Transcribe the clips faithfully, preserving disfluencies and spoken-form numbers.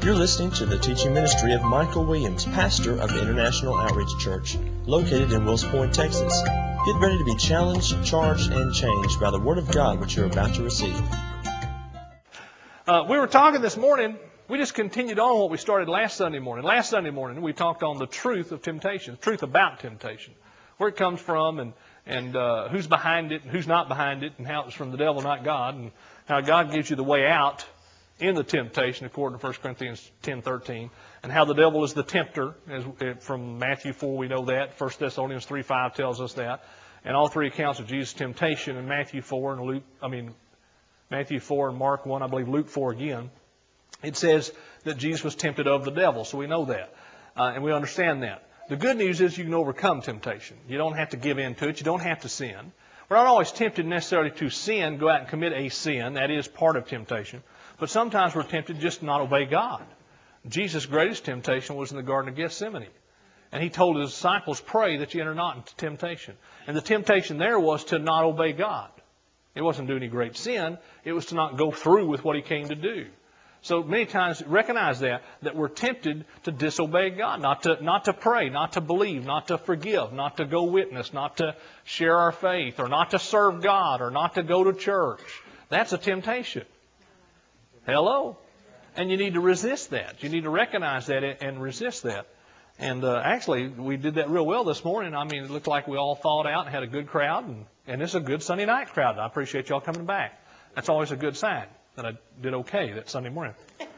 You're listening to the teaching ministry of Michael Williams, pastor of International Outreach Church, located in Wills Point, Texas. Get ready to be challenged, charged, and changed by the Word of God which you're about to receive. Uh, we were talking this morning, we just continued on what we started last Sunday morning. Last Sunday morning, we talked on the truth of temptation, the truth about temptation, where it comes from, and, and uh, who's behind it, and who's not behind it, and how it's from the devil, not God, and how God gives you the way out in the temptation, according to First Corinthians ten thirteen, and how the devil is the tempter. As from Matthew four, we know that. First Thessalonians three five tells us that. And all three accounts of Jesus' temptation in Matthew four and Luke, I mean, Matthew four and Mark one, I believe Luke four again, it says that Jesus was tempted of the devil. So we know that, uh, and we understand that. The good news is you can overcome temptation. You don't have to give in to it. You don't have to sin. We're not always tempted necessarily to sin, go out and commit a sin. That is part of temptation. But sometimes we're tempted just to not obey God. Jesus' greatest temptation was in the Garden of Gethsemane. And He told His disciples, pray that you enter not into temptation. And the temptation there was to not obey God. It wasn't to do any great sin. It was to not go through with what He came to do. So many times recognize that, that we're tempted to disobey God, not to, not to pray, not to believe, not to forgive, not to go witness, not to share our faith, or not to serve God, or not to go to church. That's a temptation. Hello? And you need to resist that. You need to recognize that and resist that. And uh, actually, we did that real well this morning. I mean, it looked like we all thawed out and had a good crowd. And, and it's a good Sunday night crowd. I appreciate y'all coming back. That's always a good sign that I did okay that Sunday morning.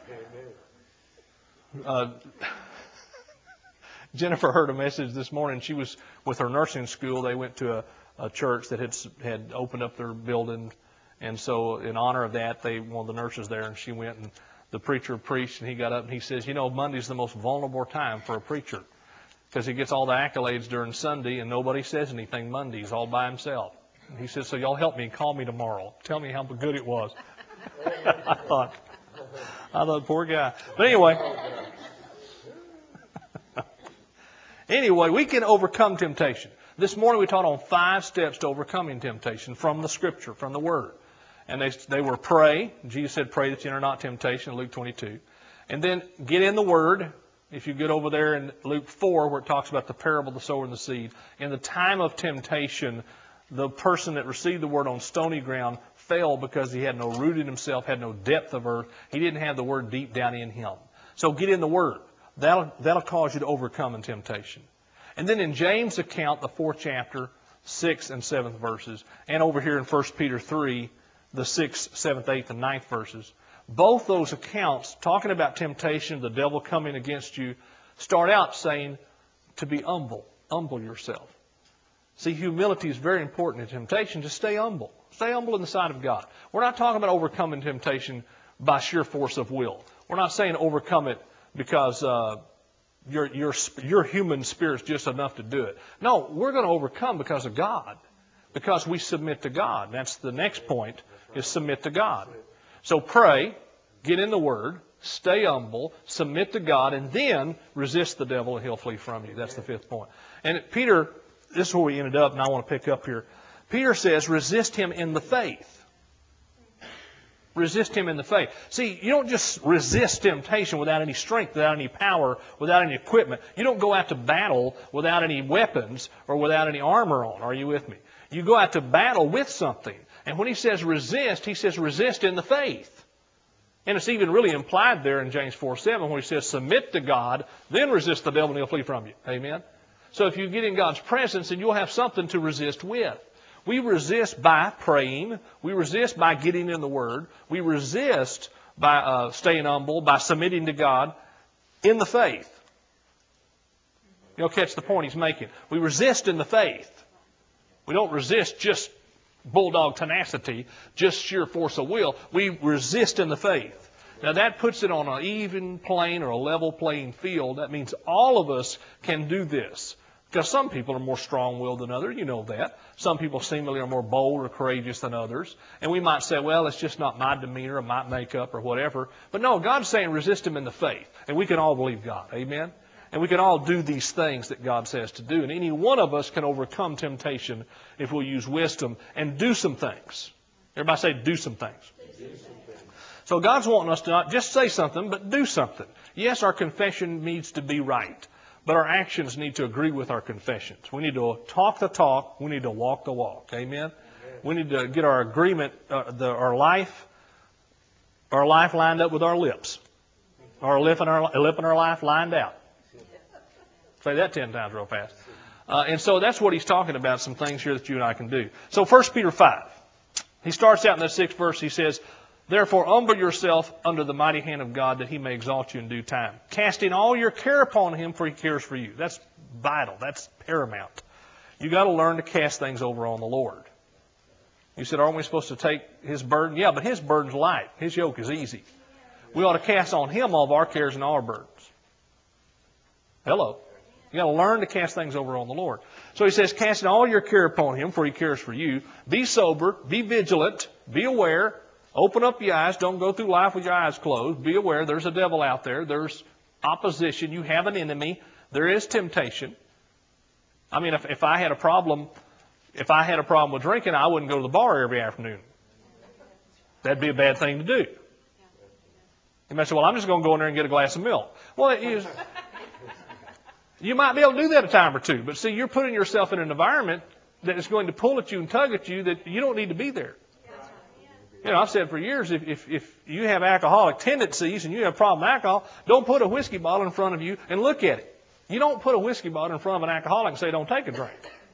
Uh, Jennifer heard a message this morning. She was with her nursing school. They went to a, a church that had had opened up their building. And so in honor of that, they one of the nurses there, and she went, and the preacher preached, and he got up and he says, you know, Monday's the most vulnerable time for a preacher because he gets all the accolades during Sunday, and nobody says anything Monday. He's all by himself. And he says, so y'all help me and call me tomorrow. Tell me how good it was. I thought, I thought, poor guy. But anyway, anyway, we can overcome temptation. This morning we taught on five steps to overcoming temptation from the Scripture, from the Word. And they, they were pray. Jesus said, pray that you enter not temptation, Luke twenty-two. And then get in the Word. If you get over there in Luke four, where it talks about the parable of the sower and the seed. In the time of temptation, the person that received the Word on stony ground fell because he had no root in himself, had no depth of earth. He didn't have the Word deep down in him. So get in the Word. That'll, that'll cause you to overcome in temptation. And then in James' account, the fourth chapter, sixth and seventh verses, and over here in First Peter three, the sixth, seventh, eighth, and ninth verses, both those accounts, talking about temptation, the devil coming against you, start out saying to be humble. Humble yourself. See, humility is very important in temptation. Just stay humble. Stay humble in the sight of God. We're not talking about overcoming temptation by sheer force of will. We're not saying overcome it because uh, your, your, your human spirit's just enough to do it. No, we're going to overcome because of God. Because we submit to God. That's the next point, is submit to God. So pray, get in the Word, stay humble, submit to God, and then resist the devil and he'll flee from you. That's the fifth point. And Peter, this is where we ended up, and I want to pick up here. Peter says, resist him in the faith. Resist him in the faith. See, you don't just resist temptation without any strength, without any power, without any equipment. You don't go out to battle without any weapons or without any armor on. Are you with me? You go out to battle with something. And when he says resist, he says resist in the faith. And it's even really implied there in James four seven when he says submit to God, then resist the devil and he'll flee from you. Amen? So if you get in God's presence, then you'll have something to resist with. We resist by praying. We resist by getting in the Word. We resist by uh, staying humble, by submitting to God in the faith. You'll catch the point he's making. We resist in the faith. We don't resist just bulldog tenacity, just sheer force of will. We resist in the faith. Now that puts it on an even plane or a level playing field. That means all of us can do this. Because some people are more strong-willed than others. You know that. Some people seemingly are more bold or courageous than others. And we might say, well, it's just not my demeanor or my makeup or whatever. But no, God's saying resist him in the faith. And we can all believe God. Amen? And we can all do these things that God says to do. And any one of us can overcome temptation if we'll use wisdom and do some things. Everybody say, do some things. So God's wanting us to not just say something, but do something. Yes, our confession needs to be right, but our actions need to agree with our confessions. We need to talk the talk. We need to walk the walk. Amen? We need to get our agreement, uh, the, our life, our life lined up with our lips. Our lip and our lip and our life lined out. Say that ten times real fast. Uh, and so that's what he's talking about, some things here that you and I can do. So First Peter five. He starts out in the sixth verse. He says, therefore humble yourself under the mighty hand of God that he may exalt you in due time. Casting all your care upon him, for he cares for you. That's vital. That's paramount. You got to learn to cast things over on the Lord. You said, aren't we supposed to take his burden? Yeah, but his burden's light. His yoke is easy. We ought to cast on him all of our cares and all our burdens. Hello. You got to learn to cast things over on the Lord. So he says, casting all your care upon him, for he cares for you. Be sober, be vigilant, be aware. Open up your eyes. Don't go through life with your eyes closed. Be aware there's a devil out there. There's opposition. You have an enemy. There is temptation. I mean, if, if I had a problem, if I had a problem with drinking, I wouldn't go to the bar every afternoon. That'd be a bad thing to do. You might say, well, I'm just going to go in there and get a glass of milk. Well, it is, you might be able to do that a time or two. But see, you're putting yourself in an environment that is going to pull at you and tug at you that you don't need to be there. You know, I've said for years, if, if, if you have alcoholic tendencies and you have a problem with alcohol, don't put a whiskey bottle in front of you and look at it. You don't put a whiskey bottle in front of an alcoholic and say, don't take a drink.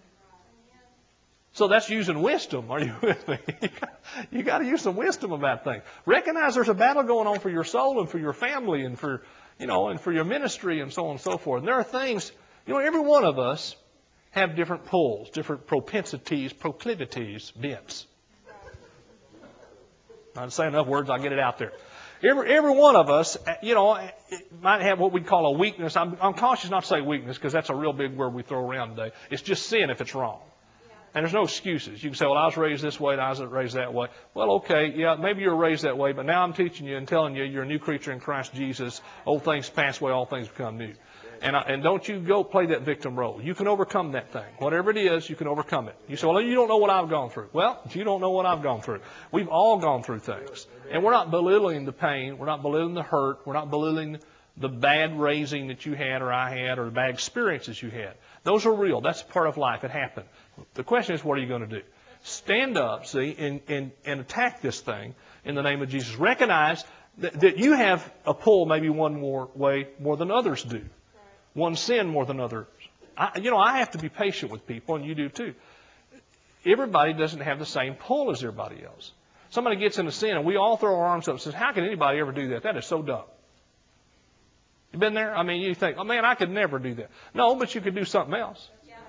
So that's using wisdom. Are you with me? You got to use some wisdom about things. Recognize there's a battle going on for your soul and for your family and for, you know, and for your ministry and so on and so forth. And there are things, you know, every one of us have different pulls, different propensities, proclivities, bents. Not to say enough words, I'll get it out there. Every, every one of us, you know, might have what we call a weakness. I'm, I'm cautious not to say weakness because that's a real big word we throw around today. It's just sin if it's wrong. And there's no excuses. You can say, well, I was raised this way and I was raised that way. Well, okay, yeah, maybe you were raised that way, but now I'm teaching you and telling you you're a new creature in Christ Jesus. Old things pass away, all things become new. And, I, and don't you go play that victim role. You can overcome that thing. Whatever it is, you can overcome it. You say, well, you don't know what I've gone through. Well, you don't know what I've gone through. We've all gone through things. And we're not belittling the pain. We're not belittling the hurt. We're not belittling the bad raising that you had or I had or the bad experiences you had. Those are real. That's part of life. It happened. The question is, what are you going to do? Stand up, see, and, and, and attack this thing in the name of Jesus. Recognize that, that you have a pull maybe one more way more than others do. One sin more than others. I, you know, I have to be patient with people, and you do too. Everybody doesn't have the same pull as everybody else. Somebody gets into sin, and we all throw our arms up and says, how can anybody ever do that? That is so dumb. You been there? I mean, you think, oh, man, I could never do that. No, but you could do something else.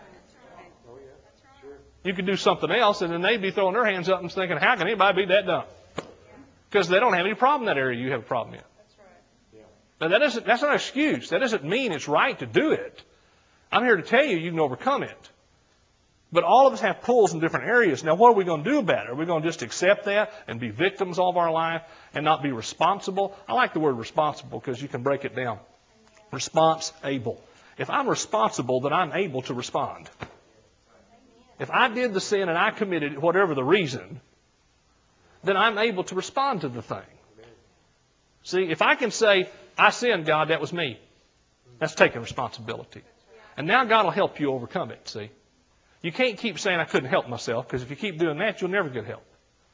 You could do something else, and then they'd be throwing their hands up and thinking, how can anybody be that dumb? Because they don't have any problem in that area you have a problem in. Now, that isn't, that's not an excuse. That doesn't mean it's right to do it. I'm here to tell you you can overcome it. But all of us have pulls in different areas. Now, what are we going to do about it? Are we going to just accept that and be victims all of our life and not be responsible? I like the word responsible because you can break it down. Response-able. If I'm responsible, then I'm able to respond. If I did the sin and I committed it, whatever the reason, then I'm able to respond to the thing. See, if I can say, I sinned, God, that was me. That's taking responsibility. And now God will help you overcome it, see. You can't keep saying I couldn't help myself, because if you keep doing that, you'll never get help.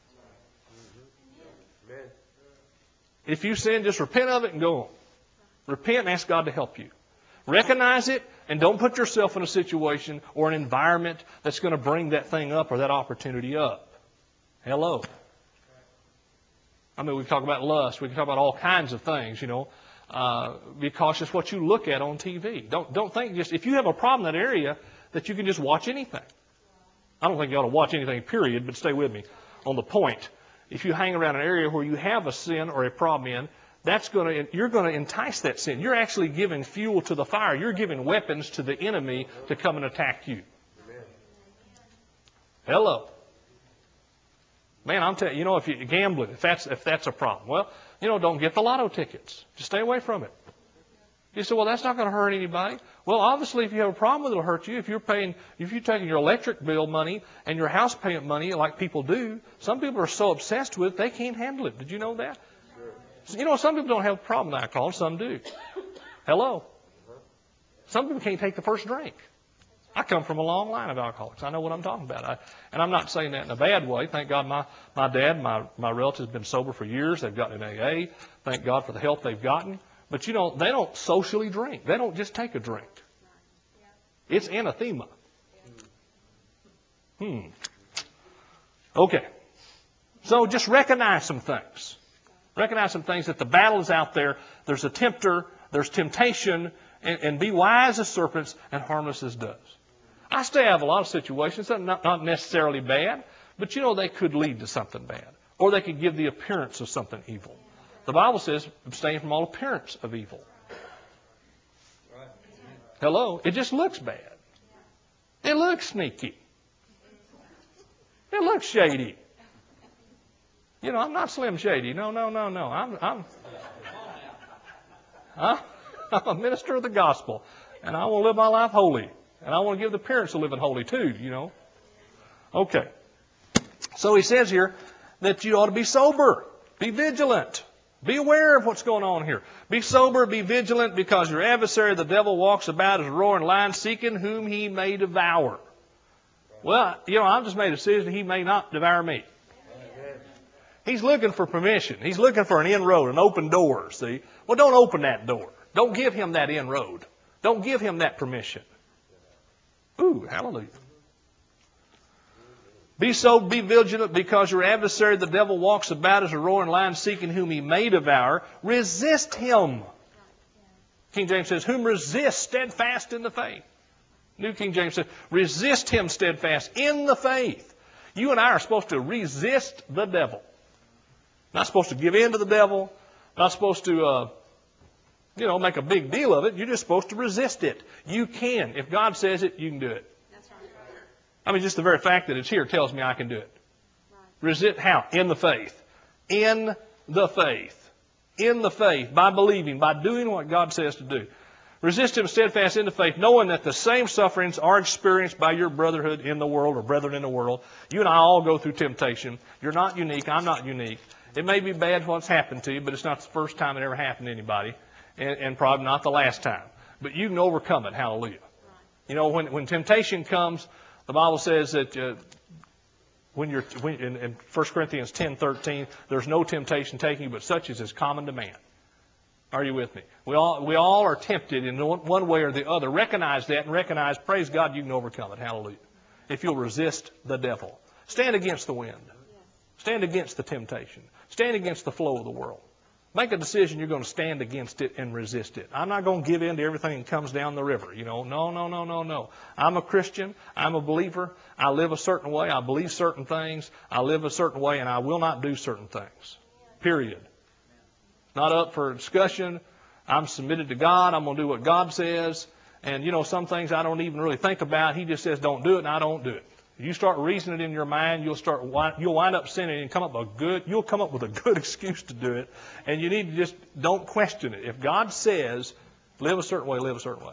If you sin, just repent of it and go on. Repent and ask God to help you. Recognize it, and don't put yourself in a situation or an environment that's going to bring that thing up or that opportunity up. Hello. I mean, we can talk about lust. We can talk about all kinds of things, you know. Uh, be cautious what you look at on T V. Don't, don't think just, if you have a problem in that area, that you can just watch anything. I don't think you ought to watch anything, period, but stay with me on the point. If you hang around an area where you have a sin or a problem in, that's going to, you're going to entice that sin. You're actually giving fuel to the fire. You're giving weapons to the enemy to come and attack you. Hello. Man, I'm telling you, you know, if you're gambling, if that's, if that's a problem, well, you know, don't get the lotto tickets. Just stay away from it. You say, well, that's not going to hurt anybody. Well, obviously, if you have a problem, it'll hurt you. If you're paying, if you're taking your electric bill money and your house payment money like people do, some people are so obsessed with it, they can't handle it. Did you know that? You know, some people don't have a problem with alcohol. Some do. Hello. Some people can't take the first drink. I come from a long line of alcoholics. I know what I'm talking about. I, and I'm not saying that in a bad way. Thank God my, my dad, my, my relatives have been sober for years. They've gotten in A A. Thank God for the help they've gotten. But, you know, they don't socially drink. They don't just take a drink. It's anathema. Hmm. Okay. So just recognize some things. Recognize some things that the battle is out there. There's a tempter. There's temptation. And, and be wise as serpents and harmless as doves. I still have a lot of situations that are not, not necessarily bad, but you know they could lead to something bad. Or they could give the appearance of something evil. The Bible says abstain from all appearance of evil. Hello? It just looks bad. It looks sneaky. It looks shady. You know, I'm not Slim Shady. No, no, no, no. I'm, I'm, huh? I'm a minister of the gospel. And I want to live my life holy. And I want to give the appearance of living holy too, you know. Okay. So he says here that you ought to be sober. Be vigilant. Be aware of what's going on here. Be sober, be vigilant, because your adversary, the devil, walks about as a roaring lion, seeking whom he may devour. Well, you know, I've just made a decision he may not devour me. He's looking for permission. He's looking for an inroad, an open door, see. Well, don't open that door. Don't give him that inroad. Don't give him that permission. Ooh, hallelujah. Be so, be vigilant, because your adversary, the devil, walks about as a roaring lion, seeking whom he may devour. Resist him. King James says, whom resist steadfast in the faith. New King James says, resist him steadfast in the faith. You and I are supposed to resist the devil. Not supposed to give in to the devil. Not supposed to, uh, you know, make a big deal of it. You're just supposed to resist it. You can. If God says it, you can do it. That's right. I mean, just the very fact that it's here tells me I can do it. Right. Resist how? In the faith. In the faith. In the faith. By believing. By doing what God says to do. Resist him steadfast in the faith, knowing that the same sufferings are experienced by your brotherhood in the world, or brethren in the world. You and I all go through temptation. You're not unique. I'm not unique. It may be bad what's happened to you, but it's not the first time it ever happened to anybody. And, and probably not the last time. But you can overcome it. Hallelujah. You know, when, when temptation comes, the Bible says that uh, when you're when, in, in First Corinthians ten thirteen, there's no temptation taking you, but such as is common to man. Are you with me? We all we all are tempted in one way or the other. Recognize that and recognize, praise God, you can overcome it. Hallelujah. If you'll resist the devil. Stand against the wind. Stand against the temptation. Stand against the flow of the world. Make a decision you're going to stand against it and resist it. I'm not going to give in to everything that comes down the river. You know, no, no, no, no, no. I'm a Christian. I'm a believer. I live a certain way. I believe certain things. I live a certain way, and I will not do certain things. Period. Not up for discussion. I'm submitted to God. I'm going to do what God says. And, you know, some things I don't even really think about. He just says don't do it, and I don't do it. You start reasoning in your mind, you'll start you'll wind up sinning and come up with a good you'll come up with a good excuse to do it, and you need to just don't question it. If God says live a certain way, live a certain way.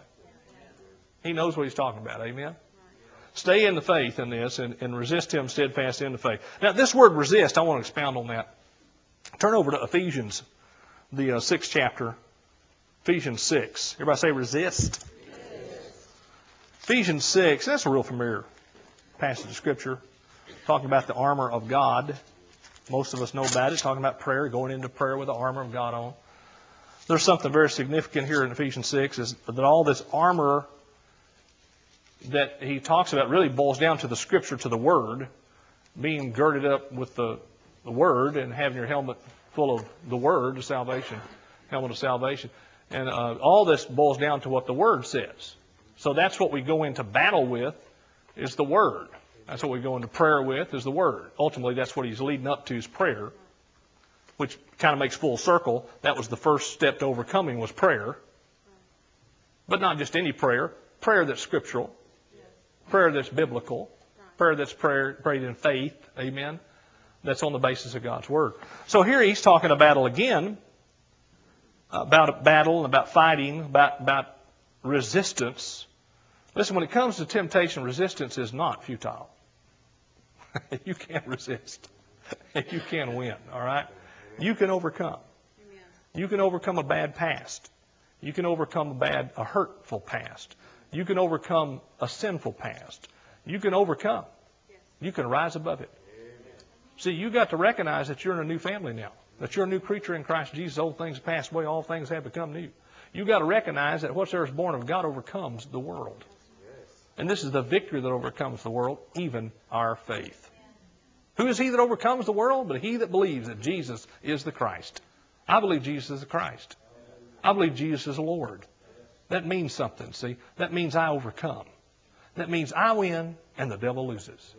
He knows what he's talking about. Amen. Stay in the faith in this and, and resist him steadfast in the faith. Now this word resist, I want to expound on that. Turn over to Ephesians, the uh, sixth chapter. Ephesians six. Everybody say resist. Yes. Ephesians six, that's a real familiar passage of Scripture, talking about the armor of God. Most of us know about it, talking about prayer, going into prayer with the armor of God on. There's something very significant here in Ephesians six, is that all this armor that he talks about really boils down to the Scripture, to the Word, being girded up with the, the Word and having your helmet full of the Word, the salvation, helmet of salvation. And uh, all this boils down to what the Word says. So that's what we go into battle with, is the Word. That's what we go into prayer with, is the Word. Ultimately, that's what he's leading up to, is prayer, which kind of makes full circle. That was the first step to overcoming, was prayer. But not just any prayer. Prayer that's scriptural. Prayer that's biblical. Prayer that's prayer, prayed in faith. Amen. That's on the basis of God's Word. So here he's talking about battle again. About a battle, about fighting, about, about resistance. Listen, when it comes to temptation, resistance is not futile. You can resist. You can win, all right? You can overcome. You can overcome a bad past. You can overcome a bad, a hurtful past. You can overcome a sinful past. You can overcome. You can rise above it. See, you got to recognize that you're in a new family now. That you're a new creature in Christ Jesus. Old things have passed away. All things have become new. You got to recognize that whatsoever is born of God overcomes the world. And this is the victory that overcomes the world, even our faith. Who is he that overcomes the world? But he that believes that Jesus is the Christ. I believe Jesus is the Christ. I believe Jesus is the Lord. That means something, see. That means I overcome. That means I win and the devil loses.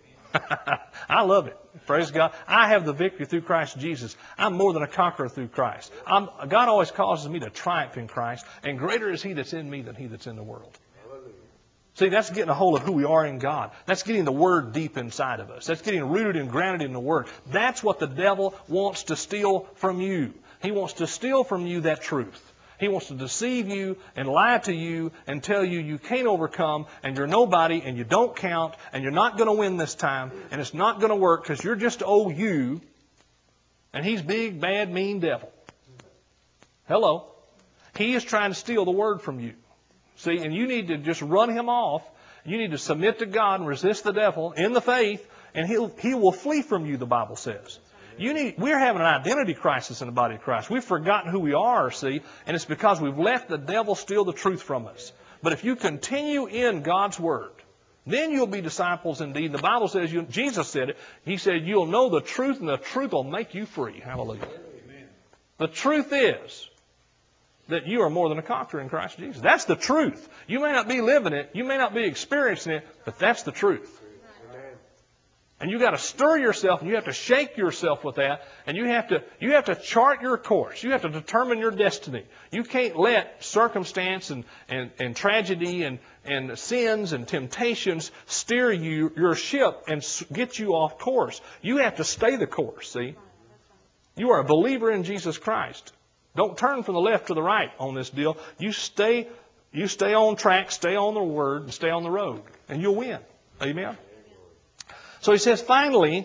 I love it. Praise God. I have the victory through Christ Jesus. I'm more than a conqueror through Christ. I'm, God always causes me to triumph in Christ, and greater is he that's in me than he that's in the world. See, that's getting a hold of who we are in God. That's getting the Word deep inside of us. That's getting rooted and grounded in the Word. That's what the devil wants to steal from you. He wants to steal from you that truth. He wants to deceive you and lie to you and tell you you can't overcome and you're nobody and you don't count and you're not going to win this time and it's not going to work because you're just old you and he's big, bad, mean devil. Hello. He is trying to steal the Word from you. See, and you need to just run him off. You need to submit to God and resist the devil in the faith, and he'll, he will flee from you, the Bible says. You need, we're having an identity crisis in the body of Christ. We've forgotten who we are, see, and it's because we've let the devil steal the truth from us. But if you continue in God's Word, then you'll be disciples indeed. The Bible says, you, Jesus said it, He said, you'll know the truth, and the truth will make you free. Hallelujah. Amen. The truth is that you are more than a conqueror in Christ Jesus. That's the truth. You may not be living it, you may not be experiencing it, but that's the truth. And you got to stir yourself, and you have to shake yourself with that, and you have to you have to chart your course. You have to determine your destiny. You can't let circumstance and, and, and tragedy and, and sins and temptations steer you your ship and get you off course. You have to stay the course, see? You are a believer in Jesus Christ. Don't turn from the left to the right on this deal. You stay you stay on track, stay on the Word, and stay on the road, and you'll win. Amen? So he says, finally,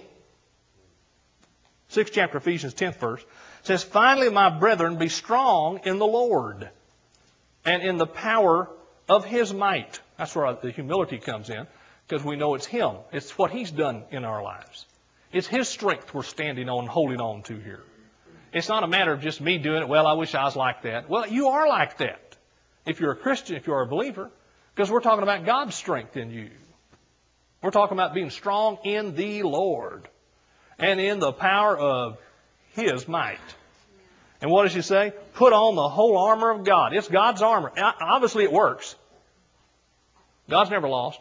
sixth chapter, Ephesians, tenth verse, says, finally, my brethren, be strong in the Lord and in the power of His might. That's where the humility comes in, because we know it's Him. It's what He's done in our lives. It's His strength we're standing on, holding on to here. It's not a matter of just me doing it. Well, I wish I was like that. Well, you are like that. If you're a Christian, if you're a believer, because we're talking about God's strength in you. We're talking about being strong in the Lord and in the power of His might. And what does He say? Put on the whole armor of God. It's God's armor. Obviously it works. God's never lost.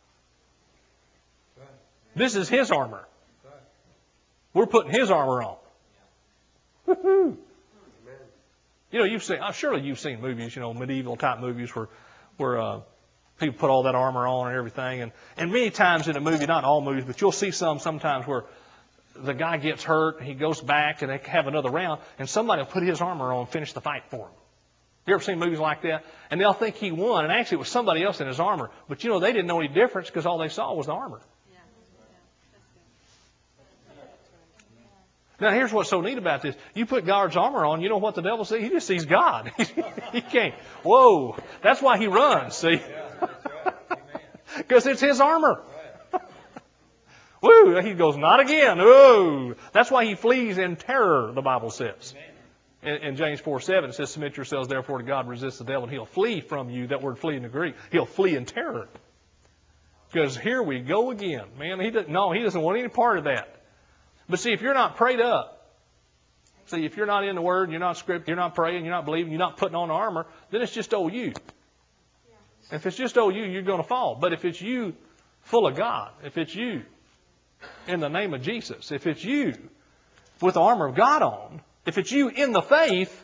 This is His armor. We're putting His armor on. Woo-hoo. You know, you've seen, surely you've seen movies, you know, medieval type movies where, where, uh, people put all that armor on and everything. And, and many times in a movie, not all movies, but you'll see some sometimes where the guy gets hurt, and he goes back, and they have another round, and somebody will put his armor on and finish the fight for him. You ever seen movies like that? And they'll think he won, and actually it was somebody else in his armor. But you know, they didn't know any difference because all they saw was the armor. Now, here's what's so neat about this. You put God's armor on, you know what the devil sees? He just sees God. He can't. Whoa. That's why he runs, see? Because it's his armor. Woo! He goes, not again. Woo! That's why he flees in terror, the Bible says. In, in James four seven, it says, submit yourselves therefore to God, resist the devil, and he'll flee from you. That word flee in the Greek. He'll flee in terror. Because here we go again. Man, he doesn't, no, he doesn't want any part of that. But see, if you're not prayed up, see, if you're not in the Word, you're not script, you're not praying, you're not believing, you're not putting on armor, then it's just old you. If it's just old you, you're going to fall. But if it's you full of God, if it's you in the name of Jesus, if it's you with the armor of God on, if it's you in the faith,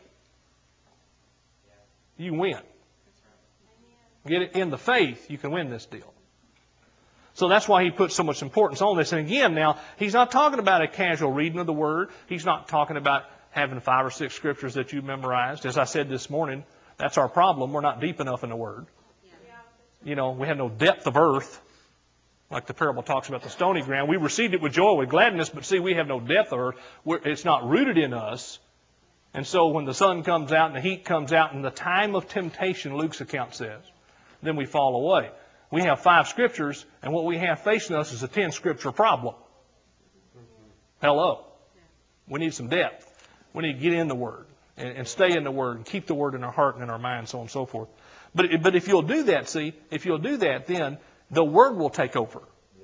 you win. Get it in the faith, you can win this deal. So that's why he puts so much importance on this. And again, now, he's not talking about a casual reading of the Word. He's not talking about having five or six scriptures that you memorized. As I said this morning, that's our problem. We're not deep enough in the Word. You know, we have no depth of earth. Like the parable talks about the stony ground. We received it with joy, with gladness, but see, we have no depth of earth. We're, it's not rooted in us. And so when the sun comes out and the heat comes out in the time of temptation, Luke's account says, then we fall away. We have five scriptures, and what we have facing us is a ten scripture problem. Hello. We need some depth. We need to get in the Word and, and stay in the Word and keep the Word in our heart and in our mind, so on and so forth. But, but if you'll do that, see, if you'll do that, then the Word will take over.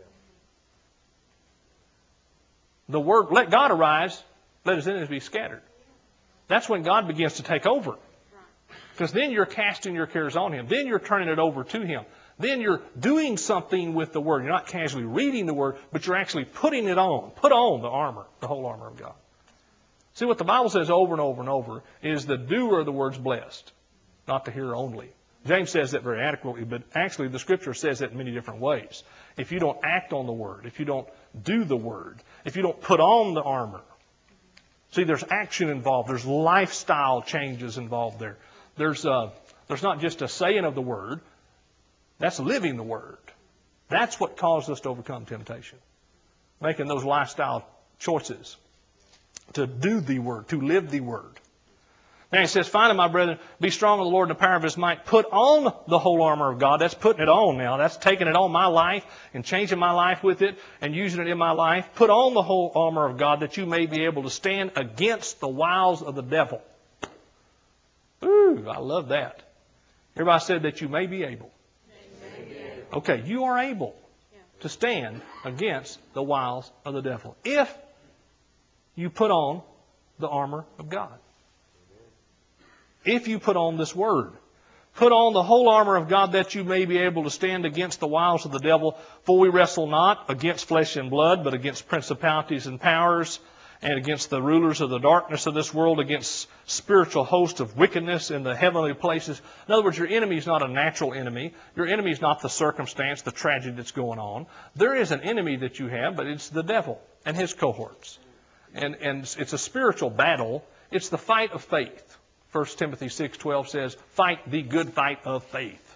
The Word, let God arise, let His enemies be scattered. That's when God begins to take over. Because then you're casting your cares on Him. Then you're turning it over to Him. Then you're doing something with the Word. You're not casually reading the Word, but you're actually putting it on. Put on the armor, the whole armor of God. See, what the Bible says over and over and over is the doer of the Word's blessed, not the hearer only. James says that very adequately, but actually the Scripture says that in many different ways. If you don't act on the Word, if you don't do the Word, if you don't put on the armor. See, there's action involved. There's lifestyle changes involved there. There's, uh, there's not just a saying of the Word. That's living the Word. That's what caused us to overcome temptation. Making those lifestyle choices. To do the Word. To live the Word. Now he says, finally, my brethren, be strong in the Lord and the power of His might. Put on the whole armor of God. That's putting it on now. That's taking it on my life and changing my life with it and using it in my life. Put on the whole armor of God that you may be able to stand against the wiles of the devil. Ooh, I love that. Everybody said that you may be able. Okay, you are able to stand against the wiles of the devil if you put on the armor of God. If you put on this Word. Put on the whole armor of God that you may be able to stand against the wiles of the devil. For we wrestle not against flesh and blood, but against principalities and powers, and against the rulers of the darkness of this world, against spiritual hosts of wickedness in the heavenly places. In other words, your enemy is not a natural enemy. Your enemy is not the circumstance, the tragedy that's going on. There is an enemy that you have, but it's the devil and his cohorts. And, and it's a spiritual battle. It's the fight of faith. First Timothy six twelve says, fight the good fight of faith.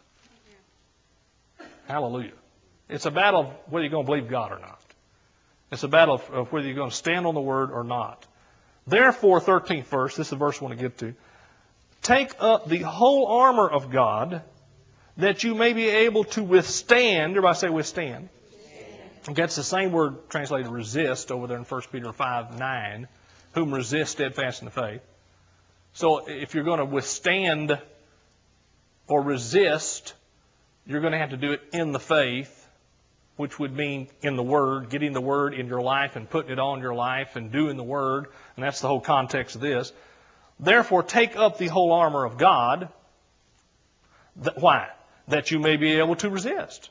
Hallelujah. It's a battle of whether you're going to believe God or not. It's a battle of, of whether you're going to stand on the Word or not. Therefore, thirteenth verse, this is the verse I want to get to. Take up the whole armor of God that you may be able to withstand. Everybody say withstand. Okay, that's the same word translated resist over there in First Peter five nine. Whom resist steadfast in the faith. So if you're going to withstand or resist, you're going to have to do it in the faith, which would mean in the Word, getting the Word in your life and putting it on your life and doing the Word. And that's the whole context of this. Therefore, take up the whole armor of God. Why? That you may be able to resist.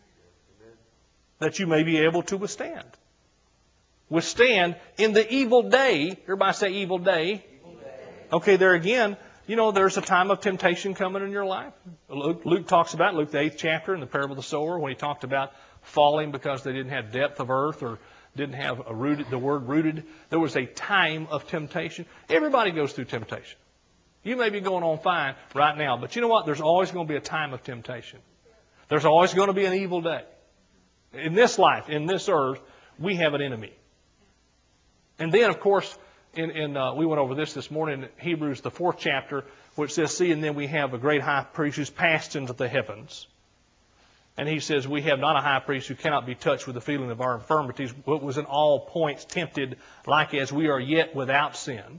That you may be able to withstand. Withstand in the evil day. Everybody say evil day. Okay, there again, you know, there's a time of temptation coming in your life. Luke, Luke talks about, Luke the eighth chapter in the parable of the sower, when he talked about falling because they didn't have depth of earth or didn't have a rooted, the word rooted. There was a time of temptation. Everybody goes through temptation. You may be going on fine right now, but you know what? There's always going to be a time of temptation. There's always going to be an evil day. In this life, in this earth, we have an enemy. And then, of course, In, in, uh, we went over this this morning in Hebrews, the fourth chapter, which says, see, and then we have a great high priest who's passed into the heavens. And he says, we have not a high priest who cannot be touched with the feeling of our infirmities, but was in all points tempted like as we are yet without sin.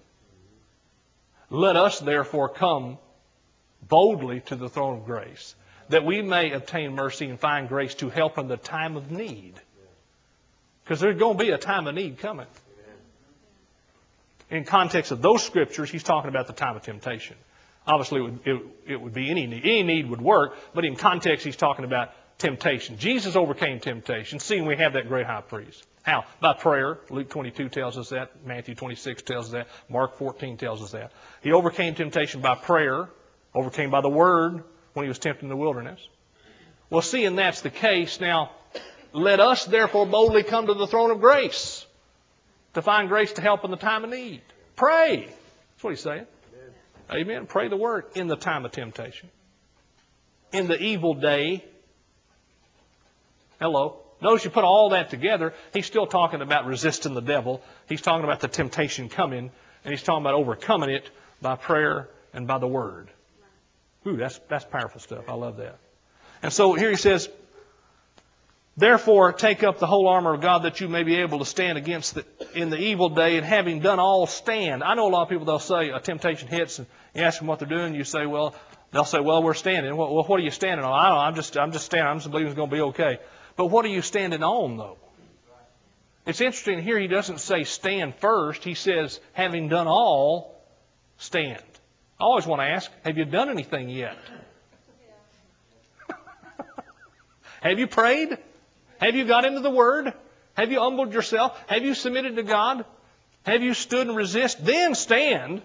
Let us therefore come boldly to the throne of grace, that we may obtain mercy and find grace to help in the time of need. Because there's going to be a time of need coming. In context of those scriptures, he's talking about the time of temptation. Obviously, it would, it, it would be any need. Any need would work, but in context, he's talking about temptation. Jesus overcame temptation, seeing we have that great high priest. How? By prayer. Luke twenty-two tells us that. Matthew twenty-six tells us that. Mark fourteen tells us that. He overcame temptation by prayer, overcame by the Word when he was tempted in the wilderness. Well, seeing that's the case, now, let us therefore boldly come to the throne of grace, to find grace to help in the time of need. Pray. That's what he's saying. Amen. Amen. Pray the Word in the time of temptation. In the evil day. Hello. Notice you put all that together. He's still talking about resisting the devil. He's talking about the temptation coming. And he's talking about overcoming it by prayer and by the Word. Ooh, that's, that's powerful stuff. I love that. And so here he says, therefore, take up the whole armor of God that you may be able to stand against the, in the evil day, and having done all, stand. I know a lot of people, they'll say a temptation hits, and you ask them what they're doing, you say, well, they'll say, well, we're standing. Well, what are you standing on? I don't know. I'm just, I'm just standing. I'm just believing it's going to be okay. But what are you standing on, though? It's interesting here, he doesn't say stand first. He says, having done all, stand. I always want to ask, have you done anything yet? Have you prayed? Have you got into the Word? Have you humbled yourself? Have you submitted to God? Have you stood and resist? Then stand.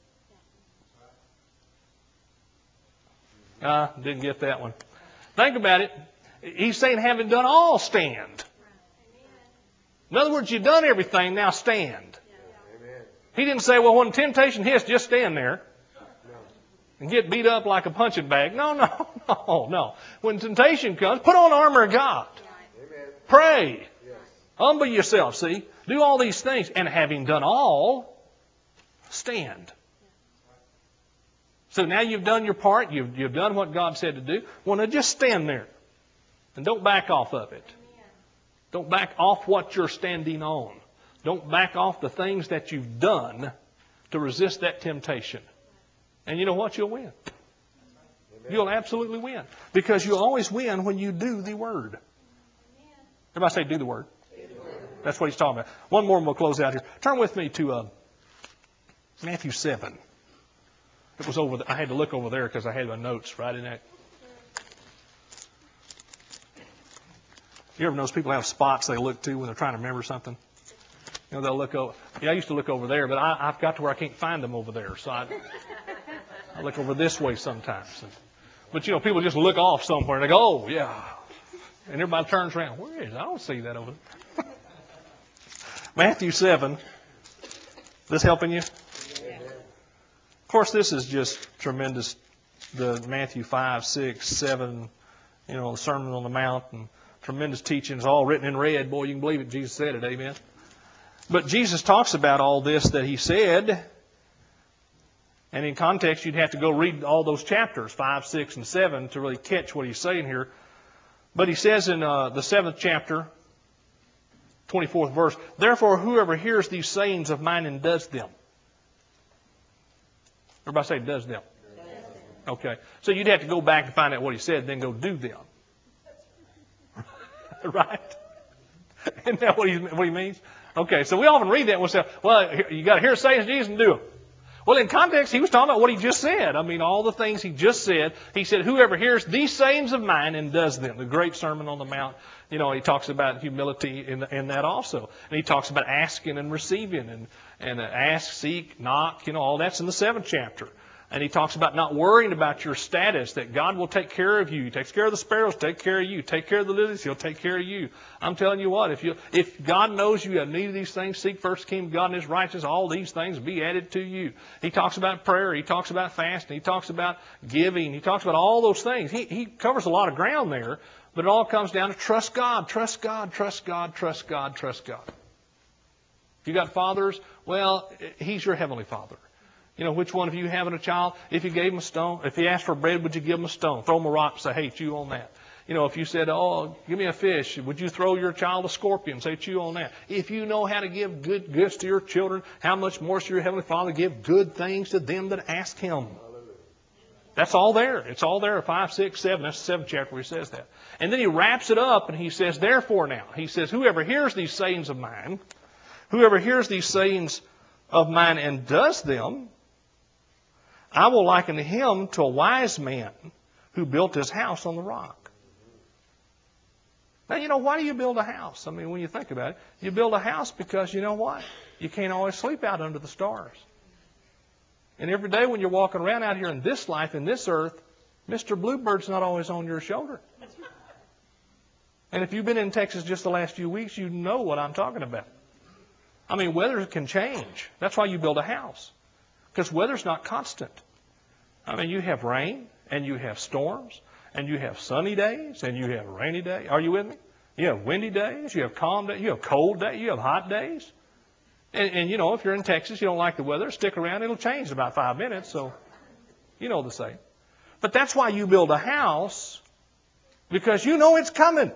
Ah, uh, didn't get that one. Think about it. He's saying, having done all, stand. In other words, you've done everything, now stand. He didn't say, well, when temptation hits, just stand there and get beat up like a punching bag. No, no, no, no. When temptation comes, put on the armor of God. Pray. Humble yourself, see. Do all these things. And having done all, stand. So now you've done your part. You've, you've done what God said to do. Well, now just stand there. And don't back off of it. Don't back off what you're standing on. Don't back off the things that you've done to resist that temptation. And you know what? You'll win. You'll absolutely win. Because you always win when you do the Word. Everybody say, do the Word. That's what he's talking about. One more and we'll close out here. Turn with me to uh, Matthew seven. It was over. The, I had to look over there because I had my notes right in that. You ever notice people have spots they look to when they're trying to remember something? You know, they'll look over. Yeah, I used to look over there, but I, I've got to where I can't find them over there. So I, I look over this way sometimes. But, you know, people just look off somewhere and they go, oh, yeah. And everybody turns around. Where is it? I don't see that over there. Matthew seven. This helping you? Of course, this is just tremendous. The Matthew five, six, seven, you know, the Sermon on the Mount and tremendous teachings, all written in red. Boy, you can believe it. Jesus said it. Amen. But Jesus talks about all this that he said. And in context, you'd have to go read all those chapters, five, six, and seven, to really catch what he's saying here. But he says in uh, the seventh chapter, twenty-fourth verse, therefore whoever hears these sayings of mine and does them. Everybody say does them. Okay. So you'd have to go back and find out what he said, then go do them. Right? Isn't that what he, what he means? Okay, so we often read that and we'll say, well, you got to hear sayings of Jesus and do them. Well, in context, he was talking about what he just said. I mean, all the things he just said. He said, whoever hears these sayings of mine and does them. The great Sermon on the Mount. You know, he talks about humility in, in that also. And he talks about asking and receiving. And, and uh, ask, seek, knock. You know, all that's in the seventh chapter. And he talks about not worrying about your status, that God will take care of you. He takes care of the sparrows, take care of you. Take care of the lilies, He'll take care of you. I'm telling you what, if you if God knows you have need of these things, seek first the kingdom of God and His righteousness, all these things be added to you. He talks about prayer, he talks about fasting, he talks about giving, he talks about all those things. He, he covers a lot of ground there, but it all comes down to trust God, trust God, trust God, trust God, trust God. If you got fathers, well, He's your heavenly Father. You know, which one of you having a child, if you gave him a stone, if he asked for bread, would you give him a stone? Throw him a rock and say, hey, chew on that. You know, if you said, oh, give me a fish, would you throw your child a scorpion and say, chew on that? If you know how to give good gifts to your children, how much more should your Heavenly Father give good things to them that ask Him? That's all there. It's all there, five, six, seven. That's the seventh chapter where he says that. And then he wraps it up and he says, therefore now, he says, whoever hears these sayings of mine, whoever hears these sayings of mine and does them, I will liken him to a wise man who built his house on the rock. Now, you know, why do you build a house? I mean, when you think about it, you build a house because, you know what? You can't always sleep out under the stars. And every day when you're walking around out here in this life, in this earth, Mister Bluebird's not always on your shoulder. And if you've been in Texas just the last few weeks, you know what I'm talking about. I mean, weather can change. That's why you build a house. Because weather's not constant. I mean, you have rain, and you have storms, and you have sunny days, and you have rainy days. Are you with me? You have windy days, you have calm days, you have cold days, you have hot days. And, and, you know, if you're in Texas, you don't like the weather, stick around. It'll change in about five minutes. So, you know the saying. But that's why you build a house, because you know it's coming.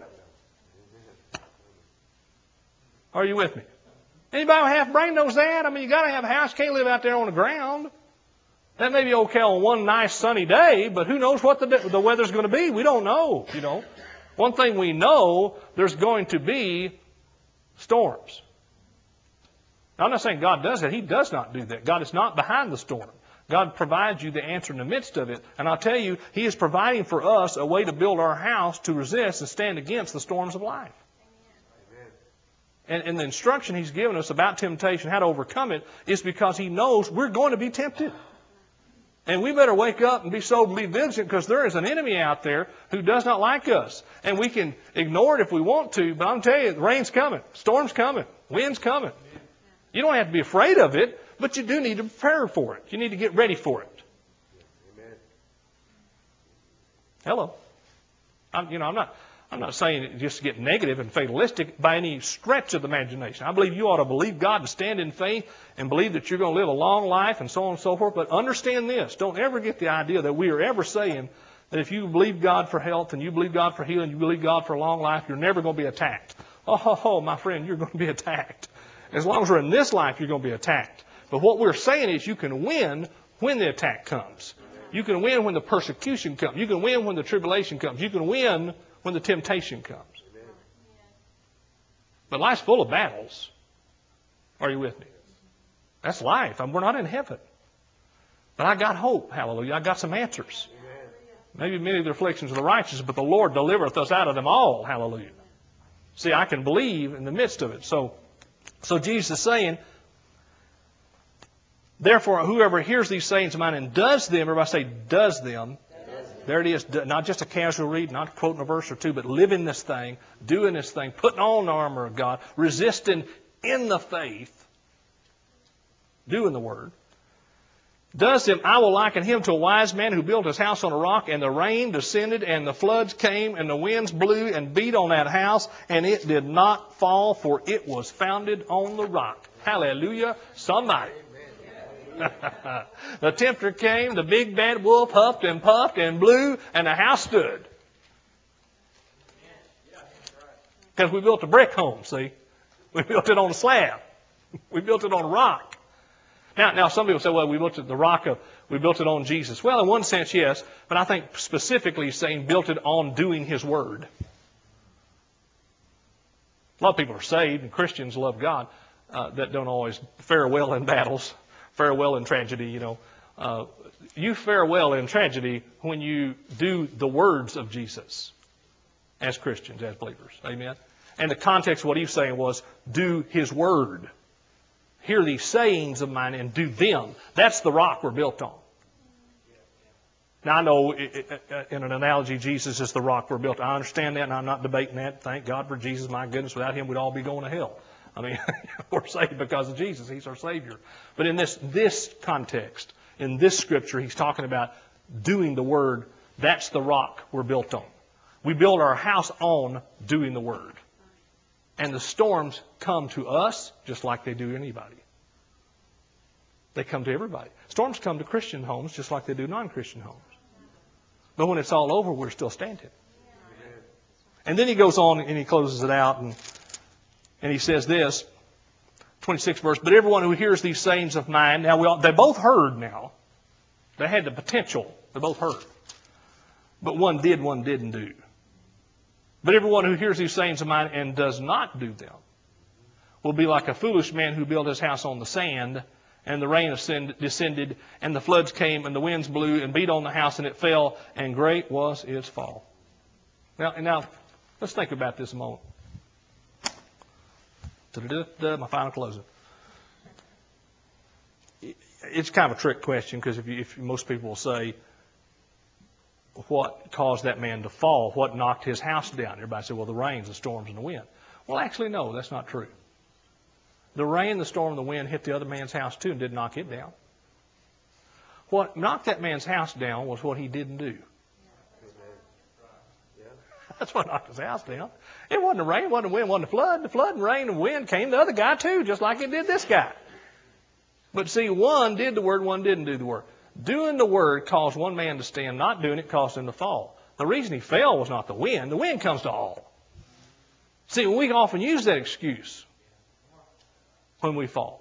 Are you with me? Anybody with half brain knows that. I mean, you got to have a house. You can't live out there on the ground. That may be okay on one nice sunny day, but who knows what the, the weather's going to be? We don't know, you know. One thing we know, there's going to be storms. Now, I'm not saying God does that. He does not do that. God is not behind the storm. God provides you the answer in the midst of it. And I'll tell you, He is providing for us a way to build our house to resist and stand against the storms of life. And, and the instruction He's given us about temptation, how to overcome it, is because He knows we're going to be tempted. And we better wake up and be sober and be vigilant, because there is an enemy out there who does not like us. And we can ignore it if we want to, but I'm telling you, the rain's coming, storm's coming, wind's coming. You don't have to be afraid of it, but you do need to prepare for it. You need to get ready for it. Hello. I'm, you know, I'm not... I'm not saying it just to get negative and fatalistic by any stretch of the imagination. I believe you ought to believe God and stand in faith and believe that you're going to live a long life and so on and so forth. But understand this. Don't ever get the idea that we are ever saying that if you believe God for health and you believe God for healing, you believe God for a long life, you're never going to be attacked. Oh, ho, ho, my friend, you're going to be attacked. As long as we're in this life, you're going to be attacked. But what we're saying is you can win when the attack comes. You can win when the persecution comes. You can win when the tribulation comes. You can win when the temptation comes. But life's full of battles. Are you with me? That's life. I mean, we're not in heaven. But I got hope. Hallelujah. I got some answers. Maybe many of the afflictions of the righteous, but the Lord delivereth us out of them all. Hallelujah. See, I can believe in the midst of it. So, so Jesus is saying, therefore, whoever hears these sayings of mine and does them, everybody say, does them. There it is, not just a casual read, not quoting a verse or two, but living this thing, doing this thing, putting on the armor of God, resisting in the faith, doing the Word. Does him, I will liken him to a wise man who built his house on a rock, and the rain descended, and the floods came, and the winds blew and beat on that house, and it did not fall, for it was founded on the rock. Hallelujah, somebody. The tempter came, the big bad wolf huffed and puffed and blew, and the house stood. Because we built a brick home, see? We built it on a slab. We built it on a rock. Now, now some people say, well, we built it the rock of, we built it on Jesus. Well, in one sense, yes, but I think specifically he's saying built it on doing His Word. A lot of people are saved, and Christians love God, uh, that don't always fare well in battles. Fare well in tragedy, you know. Uh, you fare well in tragedy when you do the words of Jesus as Christians, as believers. Amen? And the context of what he's saying was, do His Word. Hear these sayings of mine and do them. That's the rock we're built on. Now, I know in an analogy, Jesus is the rock we're built on. I understand that, and I'm not debating that. Thank God for Jesus. My goodness, without Him, we'd all be going to hell. I mean, we're saved because of Jesus. He's our Savior. But in this, this context, in this Scripture, he's talking about doing the Word. That's the rock we're built on. We build our house on doing the Word. And the storms come to us just like they do anybody. They come to everybody. Storms come to Christian homes just like they do non-Christian homes. But when it's all over, we're still standing. And then he goes on and he closes it out and And he says this, twenty-sixth verse, but everyone who hears these sayings of mine, now we all, they both heard now. They had the potential. They both heard. But one did, one didn't do. But everyone who hears these sayings of mine and does not do them will be like a foolish man who built his house on the sand, and the rain descended, and the floods came, and the winds blew and beat on the house, and it fell, and great was its fall. Now, now let's think about this a moment. My final closing. It's kind of a trick question, because if, you, if most people will say, what caused that man to fall? What knocked his house down? Everybody said, well, the rains, the storms, and the wind. Well, actually, no, that's not true. The rain, the storm, and the wind hit the other man's house too and didn't knock it down. What knocked that man's house down was what he didn't do. That's what knocked his house down. It wasn't the rain, it wasn't the wind, it wasn't the flood. The flood and rain and wind came the other guy too, just like it did this guy. But see, one did the word, one didn't do the word. Doing the word caused one man to stand. Not doing it caused him to fall. The reason he fell was not the wind. The wind comes to all. See, we often use that excuse when we fall.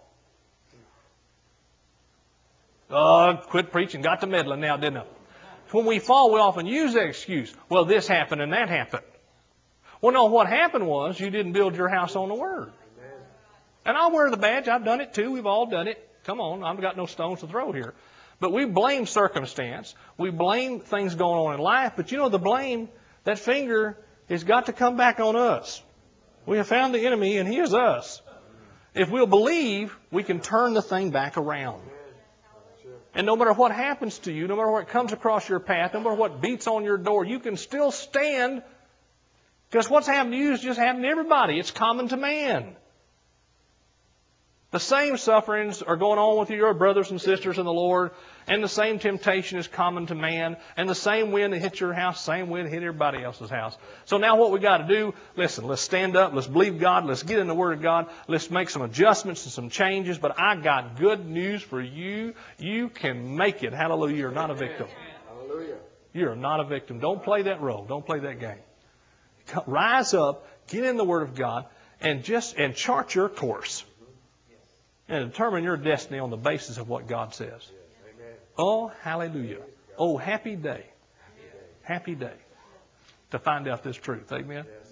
Oh, quit preaching, got to meddling now, didn't I? When we fall, we often use that excuse. Well, this happened and that happened. Well, no, what happened was you didn't build your house on the Word. And I'll wear the badge. I've done it too. We've all done it. Come on, I've got no stones to throw here. But we blame circumstance. We blame things going on in life. But you know, the blame, that finger has got to come back on us. We have found the enemy and he is us. If we'll believe, we can turn the thing back around. And no matter what happens to you, no matter what comes across your path, no matter what beats on your door, you can still stand. Because what's happened to you is just happened to everybody. It's common to man. The same sufferings are going on with your brothers and sisters in the Lord, and the same temptation is common to man, and the same wind that hit your house, same wind hit everybody else's house. So now what we got to do, listen, let's stand up, let's believe God, let's get in the Word of God, let's make some adjustments and some changes, but I got good news for you. You can make it. Hallelujah. You're not a victim. Hallelujah. You're not a victim. Don't play that role. Don't play that game. Rise up, get in the Word of God, and just and chart your course. And determine your destiny on the basis of what God says. Oh, hallelujah. Oh, happy day. Happy day to find out this truth. Amen.